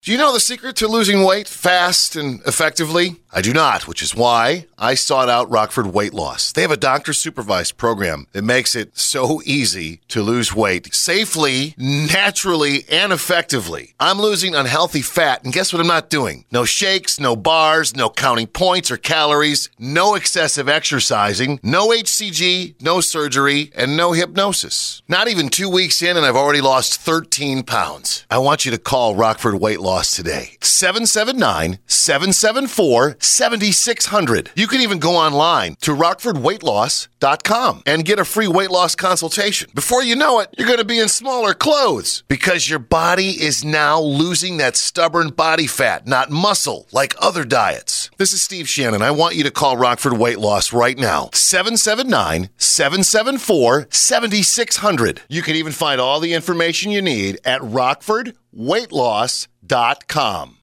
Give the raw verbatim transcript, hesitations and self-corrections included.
Do you know the secret to losing weight fast and effectively? I do not, which is why I sought out Rockford Weight Loss. They have a doctor-supervised program that makes it so easy to lose weight safely, naturally, and effectively. I'm losing unhealthy fat, and guess what I'm not doing? No shakes, no bars, no counting points or calories, no excessive exercising, no H C G, no surgery, and no hypnosis. Not even two weeks in, and I've already lost thirteen pounds. I want you to call Rockford Weight Loss today. seven seven nine, seven seven four, seven six zero zero. You can even go online to rockford weight loss dot com and get a free weight loss consultation. Before you know it, you're going to be in smaller clothes because your body is now losing that stubborn body fat, not muscle, like other diets. This is Steve Shannon. I want you to call Rockford Weight Loss right now. seven seven nine, seven seven four, seven six zero zero. You can even find all the information you need at rockford weight loss dot com.